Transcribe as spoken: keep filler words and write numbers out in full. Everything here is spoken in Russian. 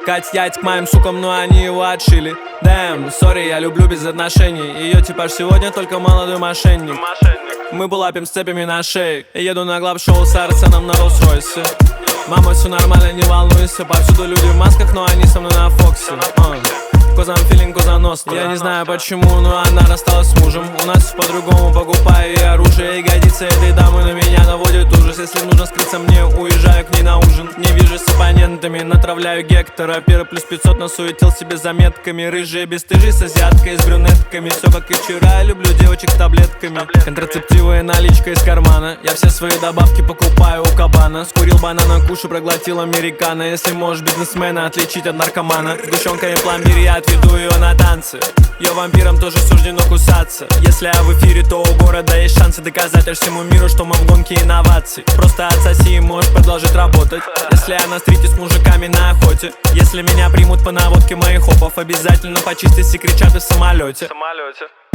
Катя яйца к моим сукам, но они его отшили. Дэм, сори, я люблю без отношений. Ее типаж сегодня только молодой мошенник. Мы булапим с цепями на шее. Еду на глав-шоу с Арсеном на Роллс-Ройсе. Мама, все нормально, не волнуйся. Повсюду люди в масках, но они со мной на Фоксе. Козам филинг, козаностро. Я не знаю почему, но она рассталась с мужем. У нас все по-другому, покупаю и оружие. Ягодицы этой дамы на меня наводят ужас. Если нужно скрыться мне, уезжаю к ней на ужин. Не вижусь с оппонентами, натравляю Гектора. Пира плюс пятьсот насуетил себе заметками. Рыжие бесстыжие с азиаткой, с брюнетками. Все как и вчера, люблю девочек с таблетками. Контрацептивы, наличка из кармана. Я все свои добавки покупаю у кабана. Скурил банана, кушу, проглотил американо. Если можешь бизнесмена отличить от наркомана. Сгущенка и пломбир, я отведу ее на танцы. Ее вампирам тоже суждено кусаться. Если я в эфире, то у города есть шансы доказать аж всему миру, что мы в гонке инноваций. Просто отсоси и можешь продолжить работать. Если я на стрите с мужиками на охоте. Если меня примут по наводке моих хопов, обязательно почистить и кричат и в самолете.